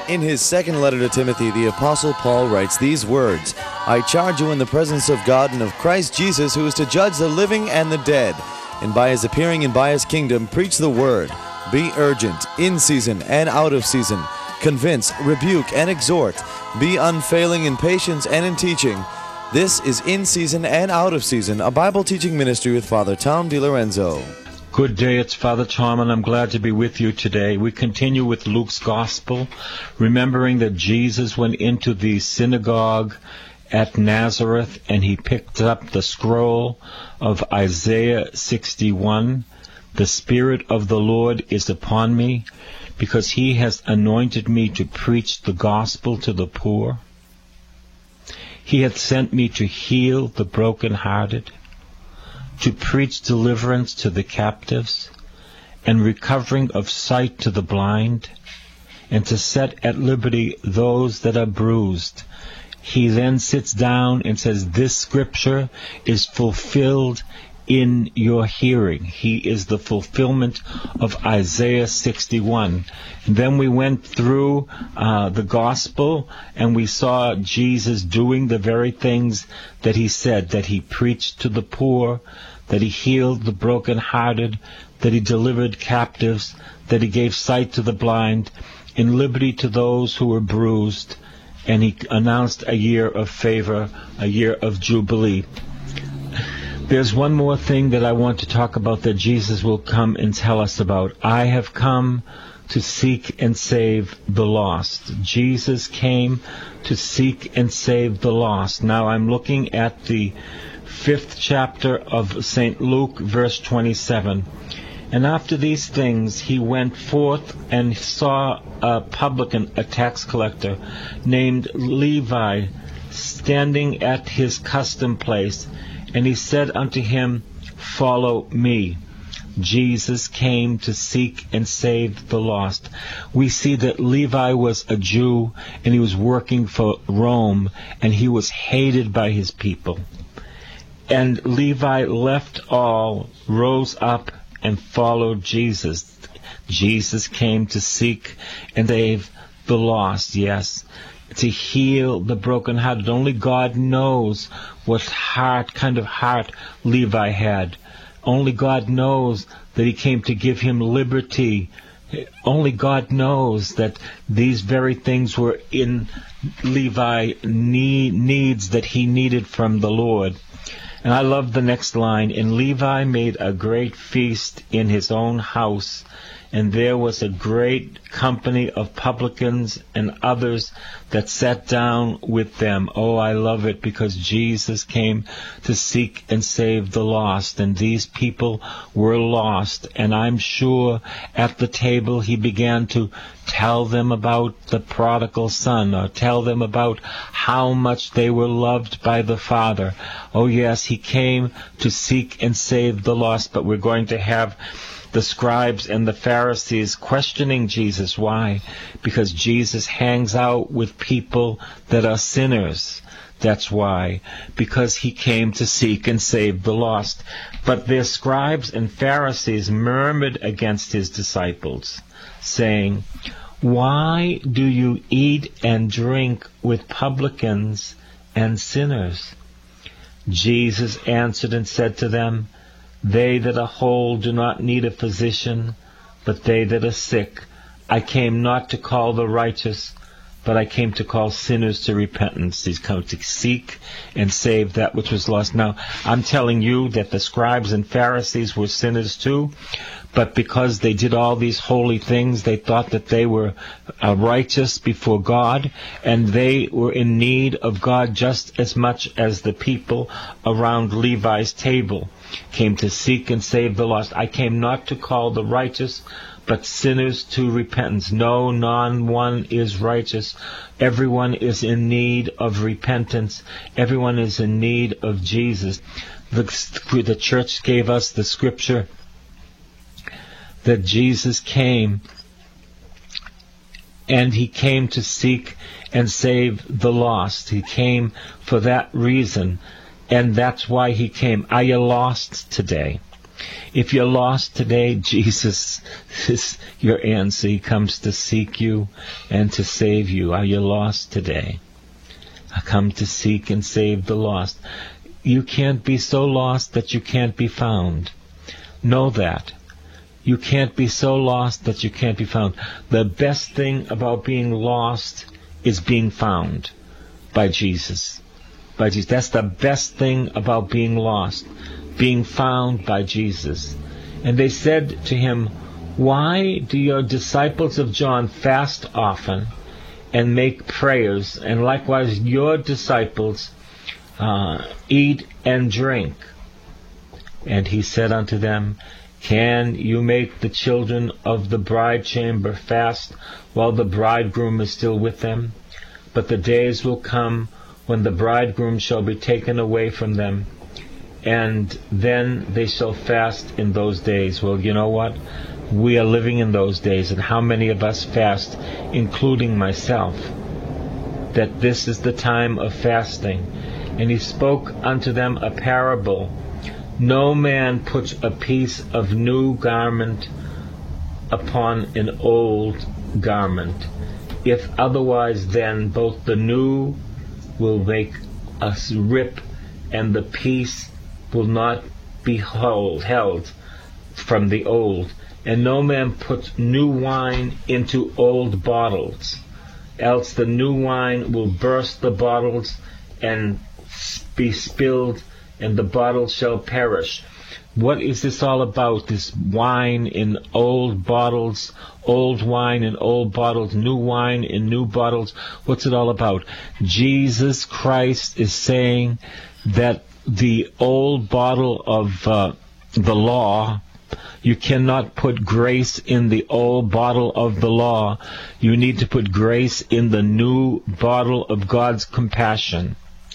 In his second letter to Timothy, the Apostle Paul writes these words, "I charge you in the presence of God and of Christ Jesus, who is to judge the living and the dead, and by his appearing and by his kingdom, preach the word. Be urgent, in season and out of season. Convince, rebuke, and exhort. Be unfailing in patience and in teaching." This is In Season and Out of Season, a Bible teaching ministry with Father Tom DiLorenzo. Good day, it's Father Tom, and I'm glad to be with you today. We continue with Luke's Gospel, remembering that Jesus went into the synagogue at Nazareth, and he picked up the scroll of Isaiah 61. "The Spirit of the Lord is upon me, because he has anointed me to preach the gospel to the poor. He hath sent me to heal the brokenhearted, to preach deliverance to the captives, and recovering of sight to the blind, and to set at liberty those that are bruised." He then sits down and says, "This scripture is fulfilled in your hearing." He is the fulfillment of Isaiah 61. And then we went through the gospel, and we saw Jesus doing the very things that he said, that he preached to the poor, that he healed the brokenhearted, that he delivered captives, that he gave sight to the blind, and liberty to those who were bruised, and he announced a year of favor, a year of jubilee. There's one more thing that I want to talk about that Jesus will come and tell us about. "I have come to seek and save the lost." Jesus came to seek and save the lost. Now I'm looking at the 5th chapter of St. Luke, verse 27. "And after these things he went forth and saw a publican, a tax collector, named Levi, standing at his custom place. And he said unto him, Follow me." Jesus came to seek and save the lost. We see that Levi was a Jew, and he was working for Rome, and he was hated by his people. And Levi left all, rose up, and followed Jesus. Jesus came to seek and save the lost, yes, to heal the brokenhearted. Only God knows what kind of heart Levi had. Only God knows that he came to give him liberty. Only God knows that these very things were in Levi needs that he needed from the Lord. And I love the next line. "And Levi made a great feast in his own house, and there was a great company of publicans and others that sat down with them." Oh, I love it, because Jesus came to seek and save the lost, and these people were lost. And I'm sure at the table he began to tell them about the prodigal son, or tell them about how much they were loved by the Father. Oh yes, he came to seek and save the lost, but we're going to have the scribes and the Pharisees questioning Jesus. Why? Because Jesus hangs out with people that are sinners. That's why. Because he came to seek and save the lost. But their scribes and Pharisees murmured against his disciples, saying, "Why do you eat and drink with publicans and sinners?" Jesus answered and said to them, "They that are whole do not need a physician, but they that are sick. I came not to call the righteous, but I came to call sinners to repentance." He's come to seek and save that which was lost. Now, I'm telling you that the scribes and Pharisees were sinners too, but because they did all these holy things, they thought that they were righteous before God, and they were in need of God just as much as the people around Levi's table. Came to seek and save the lost. "I came not to call the righteous, but sinners to repentance." No, one is righteous. Everyone is in need of repentance. Everyone is in need of Jesus. The church gave us the scripture that Jesus came, and he came to seek and save the lost. He came for that reason, and that's why he came. Are you lost today? If you're lost today, Jesus is your answer. He comes to seek you and to save you. Are you lost today? I come to seek and save the lost. You can't be so lost that you can't be found. Know that. You can't be so lost that you can't be found. The best thing about being lost is being found by Jesus. By Jesus. That's the best thing about being lost. Being found by Jesus. And they said to him, "Why do your disciples of John fast often and make prayers, and likewise your disciples eat and drink?" And he said unto them, "Can you make the children of the bride chamber fast while the bridegroom is still with them? But the days will come when the bridegroom shall be taken away from them, and then they shall fast in those days." Well, you know what? We are living in those days, and how many of us fast, including myself, that this is the time of fasting. And he spoke unto them a parable. No man puts a piece of new garment upon an old garment. If otherwise, then both the new will make us rip, and the piece will not be held from the old. And no man puts new wine into old bottles, else the new wine will burst the bottles and be spilled, and the bottles shall perish. What is this all about? This wine in old bottles, old wine in old bottles, new wine in new bottles. What's it all about? Jesus Christ is saying that the old bottle of the law, you cannot put grace in the old bottle of the law. You need to put grace in the new bottle of God's compassion.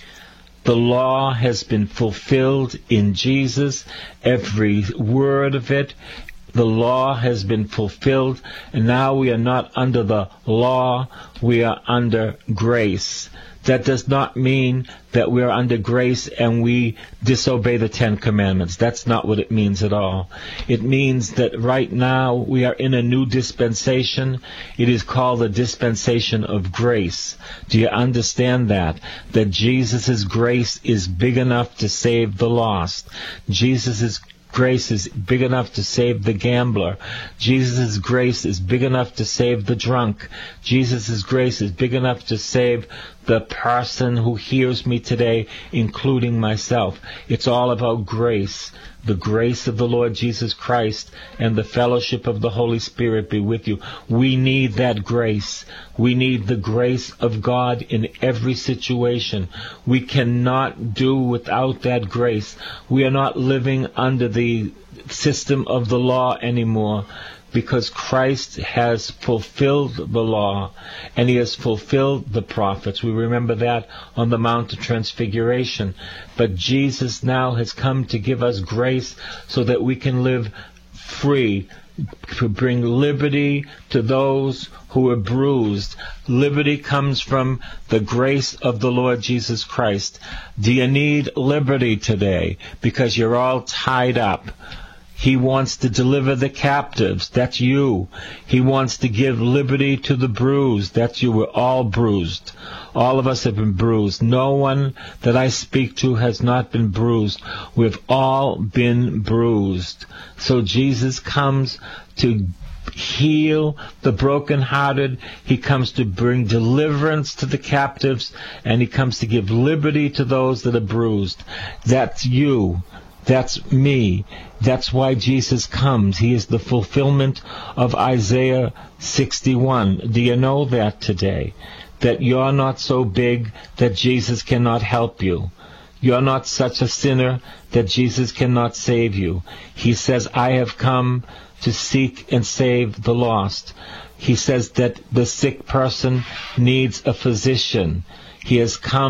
The law has been fulfilled in Jesus, every word of it. The law has been fulfilled, and now we are not under the law, we are under grace. That does not mean that we are under grace and we disobey the Ten Commandments. That's not what it means at all. It means that right now we are in a new dispensation. It is called the dispensation of grace. Do you understand that? That Jesus' grace is big enough to save the lost. Jesus' grace is big enough to save the gambler. Jesus' grace is big enough to save the drunk. Jesus' grace is big enough to save the person who hears me today, including myself. It's all about grace. The grace of the Lord Jesus Christ and the fellowship of the Holy Spirit be with you. We need that grace. We need the grace of God in every situation. We cannot do without that grace. We are not living under the system of the law anymore, because Christ has fulfilled the law, and he has fulfilled the prophets. We remember that on the Mount of Transfiguration. But Jesus now has come to give us grace so that we can live free, to bring liberty to those who are bruised. Liberty comes from the grace of the Lord Jesus Christ. Do you need liberty today? Because you're all tied up. He wants to deliver the captives. That's you. He wants to give liberty to the bruised. That's you. We're all bruised. All of us have been bruised. No one that I speak to has not been bruised. We've all been bruised. So Jesus comes to heal the brokenhearted. He comes to bring deliverance to the captives, and he comes to give liberty to those that are bruised. That's you. That's me. That's why Jesus comes. He is the fulfillment of Isaiah 61. Do you know that today? That you're not so big that Jesus cannot help you. You're not such a sinner that Jesus cannot save you. He says, I have come to seek and save the lost. He says that the sick person needs a physician. He has come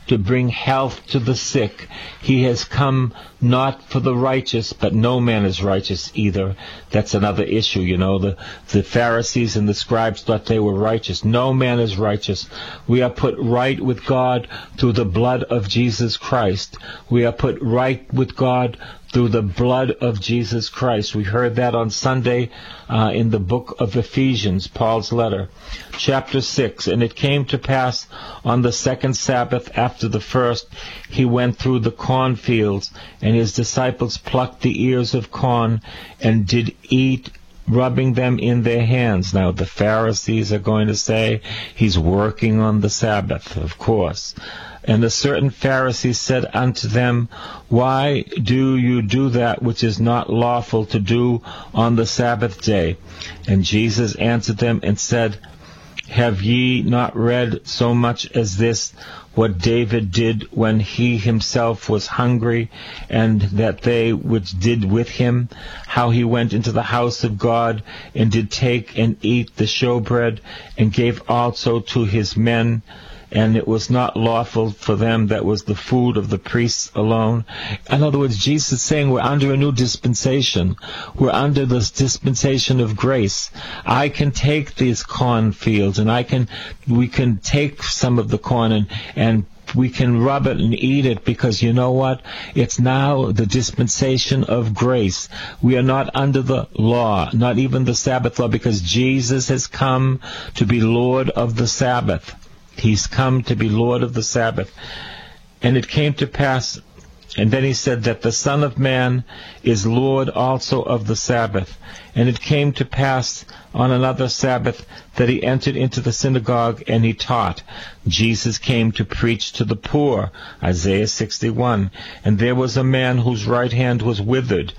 to bring health to the sick. He has come not for the righteous, but no man is righteous either. That's another issue, you know. The Pharisees and the scribes thought they were righteous. No man is righteous. We are put right with God through the blood of Jesus Christ. We are put right with God through the blood of Jesus Christ. We heard that on Sunday in the book of Ephesians, Paul's letter, chapter 6. And it came to pass on the second Sabbath after the first, he went through the cornfields, and his disciples plucked the ears of corn and did eat, rubbing them in their hands. Now the Pharisees are going to say he's working on the Sabbath, of course. And a certain Pharisee said unto them, Why do you do that which is not lawful to do on the Sabbath day? And Jesus answered them and said, Have ye not read so much as this, what David did when he himself was hungry, and that they which did with him, how he went into the house of God, and did take and eat the showbread, and gave also to his men, and it was not lawful for them, that was the food of the priests alone. In other words, Jesus is saying we're under a new dispensation. We're under this dispensation of grace. I can take these cornfields, and we can take some of the corn and we can rub it and eat it, because you know what? It's now the dispensation of grace. We are not under the law, not even the Sabbath law, because Jesus has come to be Lord of the Sabbath. He's come to be Lord of the Sabbath. And it came to pass, and then he said that the Son of Man is Lord also of the Sabbath. And it came to pass on another Sabbath that he entered into the synagogue and he taught. Jesus came to preach to the poor, Isaiah 61. And there was a man whose right hand was withered.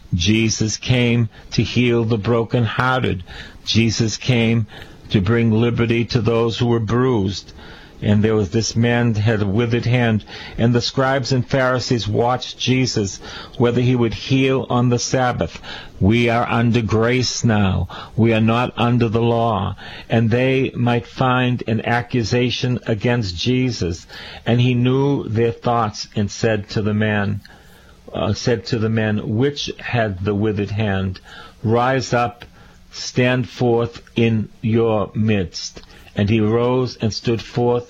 Jesus came to heal the brokenhearted. Jesus came to bring liberty to those who were bruised. And there was this man had a withered hand, and the scribes and Pharisees watched Jesus, whether he would heal on the Sabbath. We are under grace now. We are not under the law. And they might find an accusation against Jesus. And he knew their thoughts, and said to the man, which had the withered hand, Rise up, stand forth in your midst. And he rose and stood forth.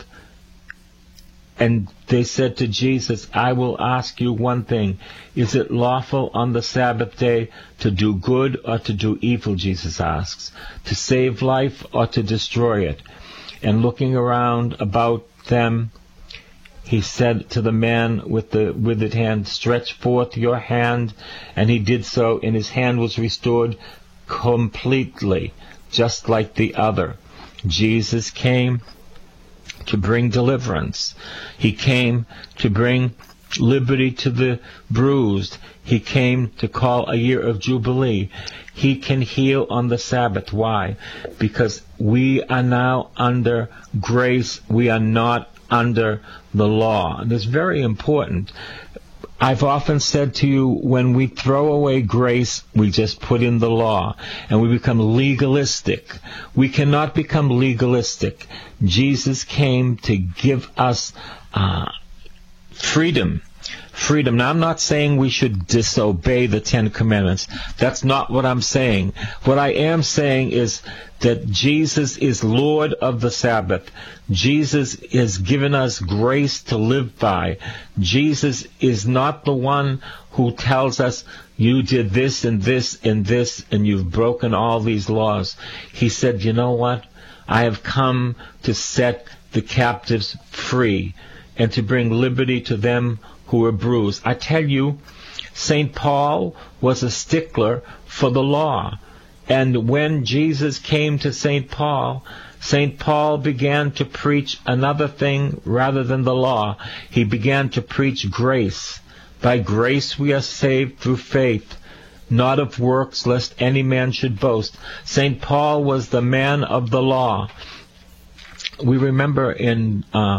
And they said to Jesus, I will ask you one thing. Is it lawful on the Sabbath day to do good or to do evil? Jesus asks. To save life or to destroy it? And looking around about them, he said to the man with the withered hand, Stretch forth your hand. And he did so, and his hand was restored completely, just like the other. Jesus came to bring deliverance. He came to bring liberty to the bruised. He came to call a year of Jubilee. He can heal on the Sabbath. Why? Because we are now under grace. We are not under the law. And it's very important. I've often said to you, when we throw away grace, we just put in the law, and we become legalistic. We cannot become legalistic. Jesus came to give us freedom. Freedom. Now, I'm not saying we should disobey the Ten Commandments. That's not what I'm saying. What I am saying is that Jesus is Lord of the Sabbath. Jesus has given us grace to live by. Jesus is not the one who tells us, you did this and this and this, and you've broken all these laws. He said, you know what? I have come to set the captives free and to bring liberty to them who are bruised. I tell you, St. Paul was a stickler for the law. And when Jesus came to St. Paul began to preach another thing rather than the law. He began to preach grace. By grace we are saved through faith, not of works, lest any man should boast. St. Paul was the man of the law. We remember in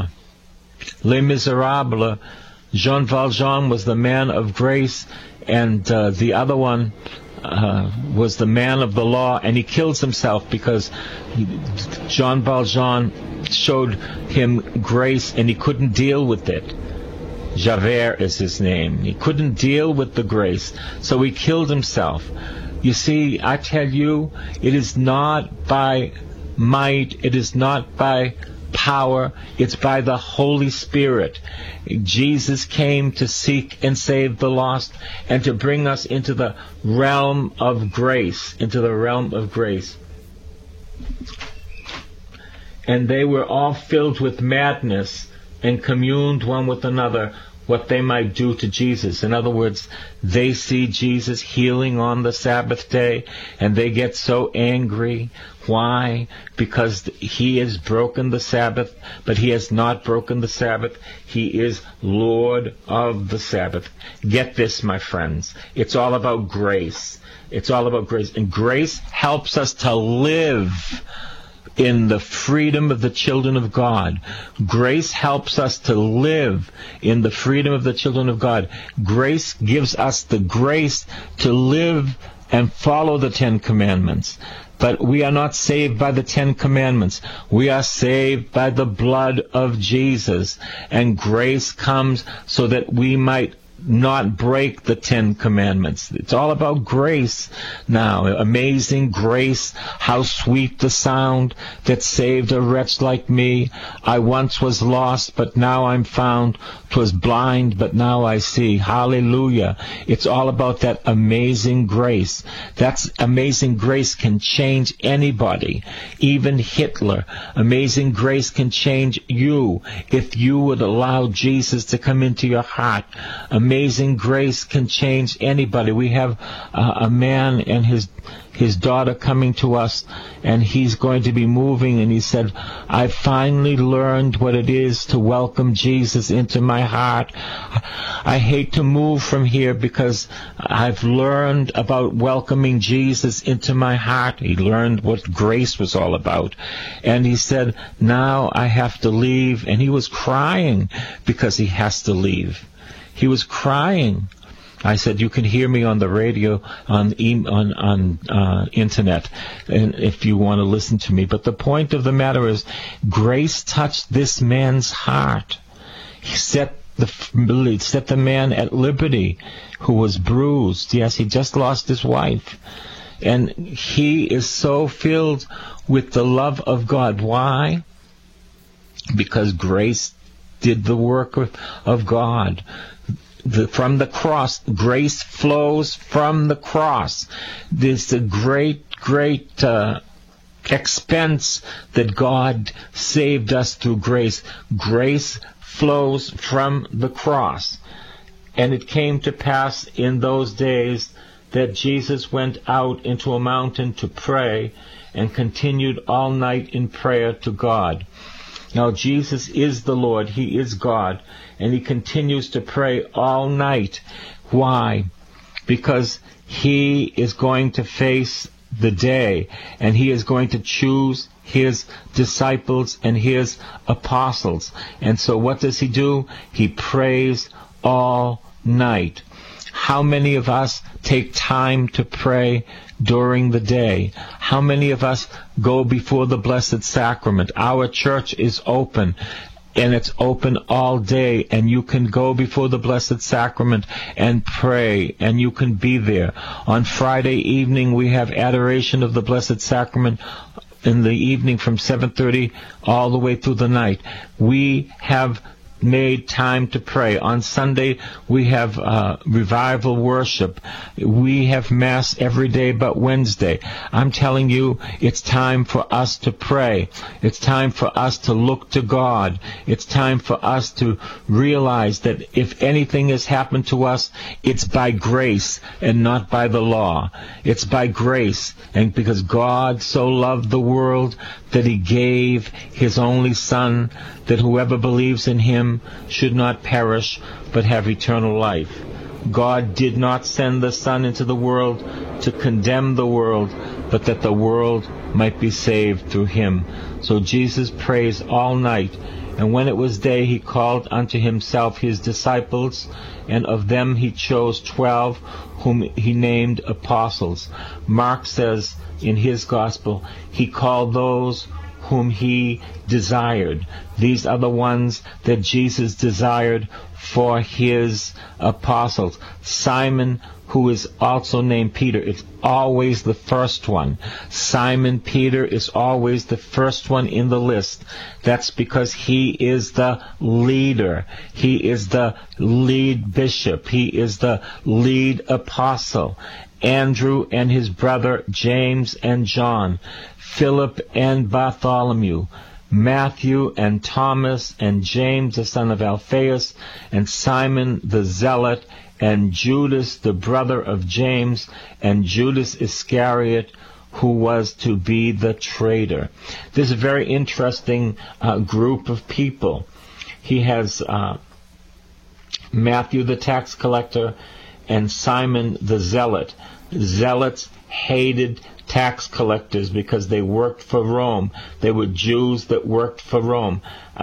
Les Miserables, Jean Valjean was the man of grace, and the other one, was the man of the law, and he kills himself because Jean Valjean showed him grace and he couldn't deal with it. Javert is his name. He couldn't deal with the grace, so he killed himself. You see, I tell you, it is not by might, it is not by power, it's by the Holy Spirit. Jesus came to seek and save the lost and to bring us into the realm of grace, into the realm of grace. And they were all filled with madness and communed one with another what they might do to Jesus. In other words, they see Jesus healing on the Sabbath day, and they get so angry. Why? Because he has broken the Sabbath, but he has not broken the Sabbath. He is Lord of the Sabbath. Get this, my friends. It's all about grace. It's all about grace. And grace helps us to live in the freedom of the children of God. Grace helps us to live in the freedom of the children of God. Grace gives us the grace to live and follow the Ten Commandments. But we are not saved by the Ten Commandments. We are saved by the blood of Jesus. And grace comes so that we might not break the Ten Commandments. It's all about grace now. Amazing grace, how sweet the sound that saved a wretch like me. I once was lost, but now I'm found. 'Twas blind, but now I see. Hallelujah. It's all about that amazing grace. That amazing grace can change anybody, even Hitler. Amazing grace can change you if you would allow Jesus to come into your heart. Amazing grace can change anybody. We have a man and his daughter coming to us, and he's going to be moving, and he said, I finally learned what it is to welcome Jesus into my heart. I hate to move from here because I've learned about welcoming Jesus into my heart. He learned what grace was all about. And he said, now I have to leave. And he was crying because he has to leave. He was crying. I said, you can hear me on the radio, on internet, and if you want to listen to me. But the point of the matter is, grace touched this man's heart. He set the man at liberty who was bruised. Yes, he just lost his wife. And he is so filled with the love of God. Why? Because grace did the work of God. From the cross, grace flows from the cross. There's a great expense that God saved us through grace. Grace flows from the cross. And it came to pass in those days that Jesus went out into a mountain to pray and continued all night in prayer to God. Now, Jesus is the Lord. He is God. And he continues to pray all night. Why? Because he is going to face the day, and he is going to choose his disciples and his apostles. And so what does he do? He prays all night. How many of us take time to pray during the day? How many of us go before the Blessed Sacrament? Our church is open, and it's open all day, and you can go before the Blessed Sacrament and pray, and you can be there. On Friday evening, we have adoration of the Blessed Sacrament in the evening from 7:30 all the way through the night. We have made time to pray. On Sunday, we have revival worship. We have Mass every day but Wednesday. I'm telling you, it's time for us to pray. It's time for us to look to God. It's time for us to realize that if anything has happened to us, it's by grace and not by the law. It's by grace, and because God so loved the world that he gave his only Son, that whoever believes in him should not perish but have eternal life. God did not send the Son into the world to condemn the world, but that the world might be saved through him. So Jesus prays all night, and when it was day, he called unto himself his disciples, and of them he chose 12, whom he named apostles. Mark says in his gospel, he called those whom he desired. These are the ones that Jesus desired for his apostles. Simon, who is also named Peter, is always the first one. Simon Peter is always the first one in the list. That's because he is the leader. He is the lead bishop. He is the lead apostle. Andrew and his brother James and John, Philip and Bartholomew, Matthew and Thomas and James the son of Alphaeus, and Simon the Zealot, and Judas the brother of James, and Judas Iscariot, who was to be the traitor. This is a very interesting group of people. He has Matthew the tax collector and Simon the Zealot. Zealots hated tax collectors because they worked for Rome. They were Jews that worked for Rome. I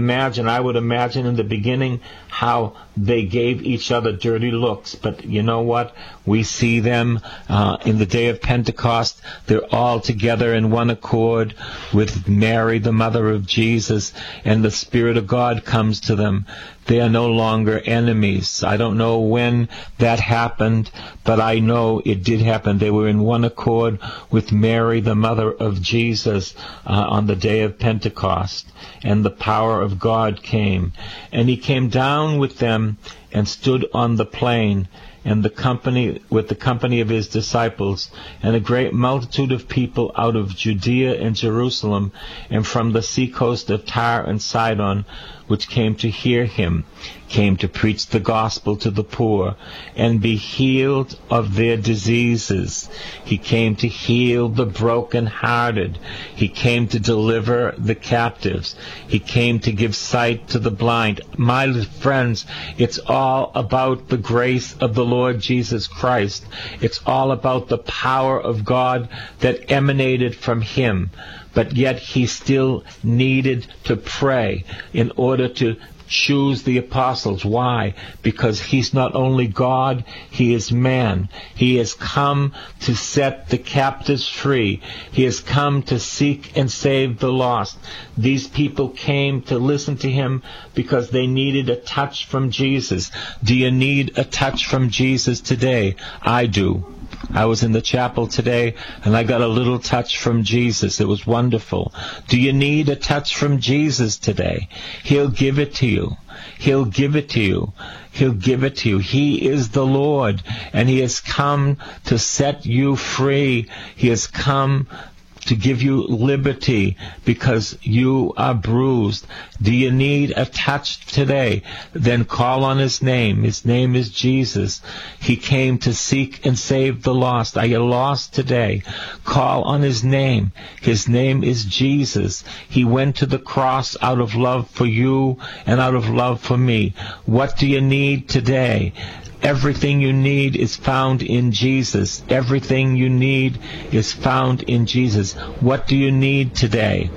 would imagine in the beginning how they gave each other dirty looks. But you know what? We see them in the day of Pentecost. They're all together in one accord with Mary, the mother of Jesus, and the Spirit of God comes to them. They are no longer enemies. I don't know when that happened, but I know it did happen. They were in one accord with Mary, the mother of Jesus, on the day of Pentecost. And the power of God came. And he came down with them and stood on the plain, and with the company of his disciples, and a great multitude of people out of Judea and Jerusalem, and from the seacoast of Tyre and Sidon, which came to hear him, came to preach the gospel to the poor, and be healed of their diseases. He came to heal the brokenhearted. He came to deliver the captives. He came to give sight to the blind. My friends, it's all about the grace of the Lord Jesus Christ. It's all about the power of God that emanated from him. But yet he still needed to pray in order to choose the apostles. Why? Because he's not only God, he is man. He has come to set the captives free. He has come to seek and save the lost. These people came to listen to him because they needed a touch from Jesus. Do you need a touch from Jesus today? I do. I was in the chapel today, and I got a little touch from Jesus. It was wonderful. Do you need a touch from Jesus today? He'll give it to you. He'll give it to you. He'll give it to you. He is the Lord, and he has come to set you free. He has come to give you liberty because you are bruised. Do you need a touch today? Then call on his name. His name is Jesus. He came to seek and save the lost. Are you lost today? Call on his name. His name is Jesus. He went to the cross out of love for you and out of love for me. What do you need today? Everything you need is found in Jesus. Everything you need is found in Jesus. What do you need today?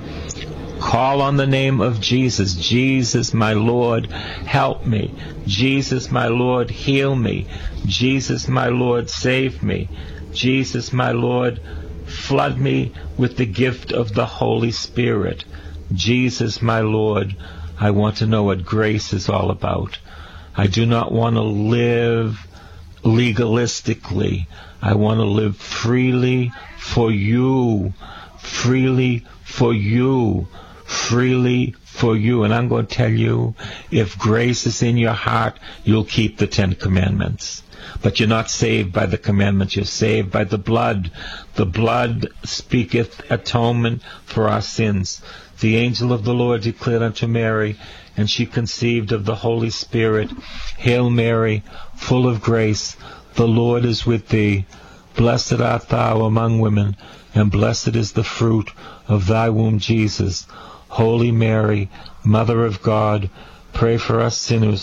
Call on the name of Jesus. Jesus, my Lord, help me. Jesus, my Lord, heal me. Jesus, my Lord, save me. Jesus, my Lord, flood me with the gift of the Holy Spirit. Jesus, my Lord, I want to know what grace is all about. I do not want to live legalistically. I want to live freely for you. Freely for you. Freely for you. And I'm going to tell you, if grace is in your heart, you'll keep the 10 Commandments. But you're not saved by the commandments. You're saved by the blood. The blood speaketh atonement for our sins. The angel of the Lord declared unto Mary, and she conceived of the Holy Spirit. Hail Mary, full of grace, the Lord is with thee. Blessed art thou among women, and blessed is the fruit of thy womb, Jesus. Holy Mary, Mother of God, pray for us sinners,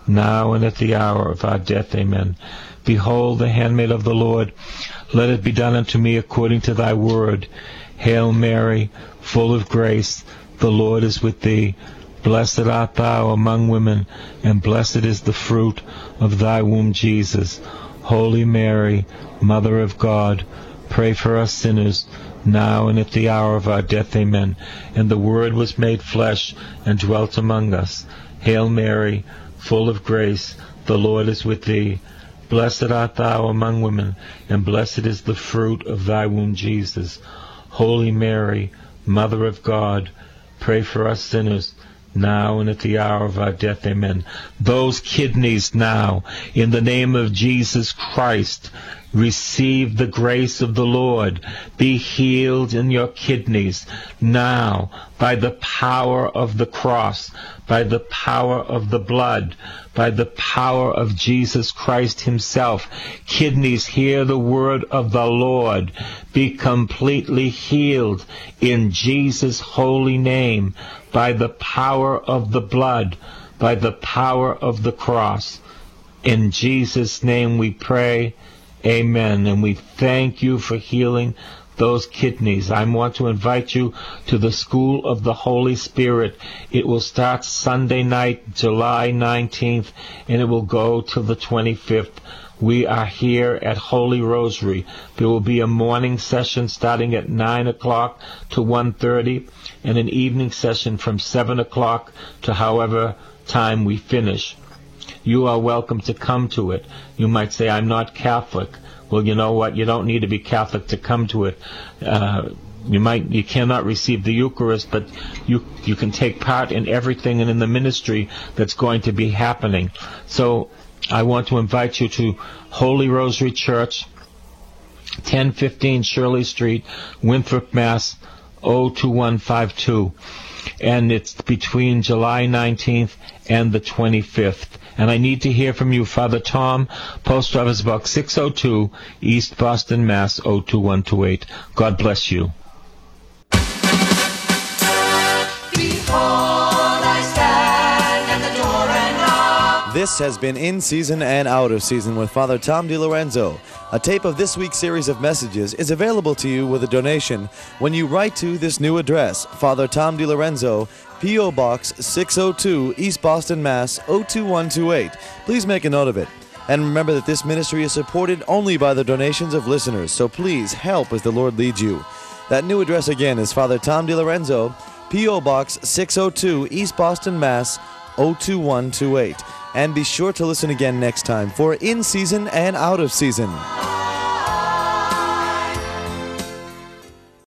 now and at the hour of our death. Amen. Behold, the handmaid of the Lord, let it be done unto me according to thy word. Hail Mary, full of grace, the Lord is with thee. Blessed art thou among women, and blessed is the fruit of thy womb, Jesus. Holy Mary, Mother of God, pray for us sinners, now and at the hour of our death. Amen. And the Word was made flesh and dwelt among us. Hail Mary, full of grace, the Lord is with thee. Blessed art thou among women, and blessed is the fruit of thy womb, Jesus. Holy Mary, Mother of God, pray for us sinners, now and at the hour of our death. Amen. Those kidneys now, in the name of Jesus Christ, receive the grace of the Lord. Be healed in your kidneys now by the power of the cross, by the power of the blood, by the power of Jesus Christ himself. Kidneys, hear the word of the Lord. Be completely healed in Jesus' holy name, by the power of the blood, by the power of the cross. In Jesus' name we pray. Amen. And we thank you for healing those kidneys. I want to invite you to the School of the Holy Spirit. It will start Sunday night, July 19th, and it will go till the 25th. We are here at Holy Rosary. There will be a morning session starting at 9 o'clock to 1:30, and an evening session from 7 o'clock to however time we finish. You are welcome to come to it. You might say, I'm not Catholic. Well, you know what? You don't need to be Catholic to come to it. You cannot receive the Eucharist, but you can take part in everything and in the ministry that's going to be happening. So I want to invite you to Holy Rosary Church, 1015 Shirley Street, Winthrop, Mass. 02152. And it's between July 19th and the 25th. And I need to hear from you, Father Tom, Post Office Box 602, East Boston, Mass. 02128. God bless you. This has been In Season and Out of Season with Father Tom DiLorenzo. A tape of this week's series of messages is available to you with a donation when you write to this new address, Father Tom DiLorenzo, P.O. Box 602, East Boston, Mass. 02128. Please make a note of it. And remember that this ministry is supported only by the donations of listeners, so please help as the Lord leads you. That new address again is Father Tom DiLorenzo, P.O. Box 602, East Boston, Mass. 02128. And be sure to listen again next time for In Season and Out of Season.